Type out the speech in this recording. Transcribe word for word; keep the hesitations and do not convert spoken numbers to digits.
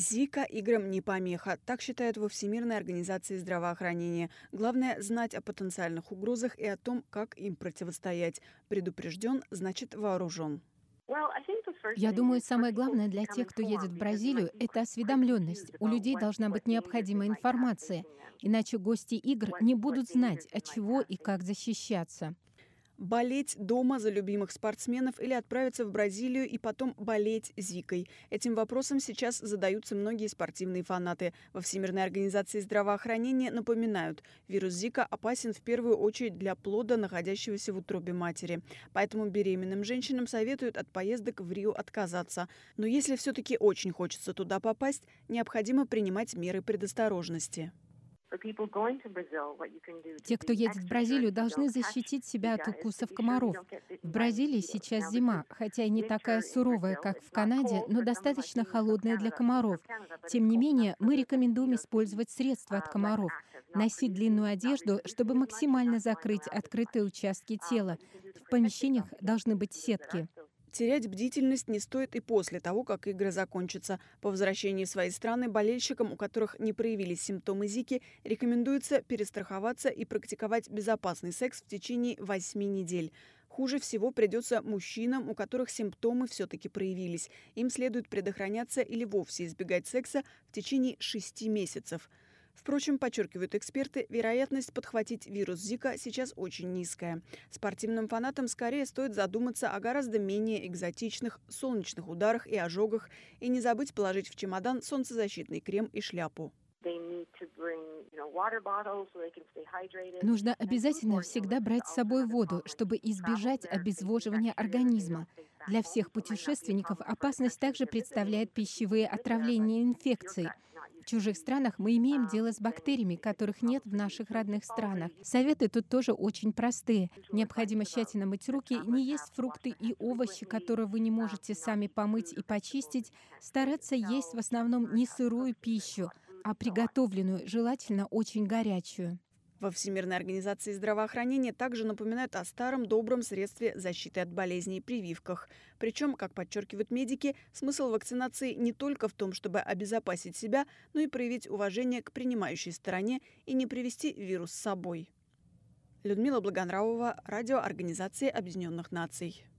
Зика играм не помеха, так считают во Всемирной организации здравоохранения. Главное – знать о потенциальных угрозах и о том, как им противостоять. Предупрежден – значит вооружен. Я думаю, самое главное для тех, кто едет в Бразилию, это осведомленность. У людей должна быть необходимая информация, иначе гости игр не будут знать, от чего и как защищаться. Болеть дома за любимых спортсменов или отправиться в Бразилию и потом болеть Зикой. Этим вопросом сейчас задаются многие спортивные фанаты. Во Всемирной организации здравоохранения напоминают, вирус Зика опасен в первую очередь для плода, находящегося в утробе матери. Поэтому беременным женщинам советуют от поездок в Рио отказаться. Но если все-таки очень хочется туда попасть, необходимо принимать меры предосторожности. Те, кто едет в Бразилию, должны защитить себя от укусов комаров. В Бразилии сейчас зима, хотя и не такая суровая, как в Канаде, но достаточно холодная для комаров. Тем не менее, мы рекомендуем использовать средства от комаров, носить длинную одежду, чтобы максимально закрыть открытые участки тела. В помещениях должны быть сетки. Терять бдительность не стоит и после того, как игры закончатся. По возвращении в свои страны болельщикам, у которых не проявились симптомы Зики, рекомендуется перестраховаться и практиковать безопасный секс в течение восьми недель. Хуже всего придется мужчинам, у которых симптомы все-таки проявились. Им следует предохраняться или вовсе избегать секса в течение шести месяцев. Впрочем, подчеркивают эксперты, вероятность подхватить вирус Зика сейчас очень низкая. Спортивным фанатам скорее стоит задуматься о гораздо менее экзотичных солнечных ударах и ожогах и не забыть положить в чемодан солнцезащитный крем и шляпу. Нужно обязательно всегда брать с собой воду, чтобы избежать обезвоживания организма. Для всех путешественников опасность также представляет пищевые отравления и инфекции. В чужих странах мы имеем дело с бактериями, которых нет в наших родных странах. Советы тут тоже очень простые. Необходимо тщательно мыть руки, не есть фрукты и овощи, которые вы не можете сами помыть и почистить, стараться есть в основном не сырую пищу, а приготовленную, желательно очень горячую. Во Всемирной организации здравоохранения также напоминают о старом добром средстве защиты от болезней – прививках. Причем, как подчеркивают медики, смысл вакцинации не только в том, чтобы обезопасить себя, но и проявить уважение к принимающей стороне и не привести вирус с собой. Людмила Благонравова, радио Организации Объединенных Наций.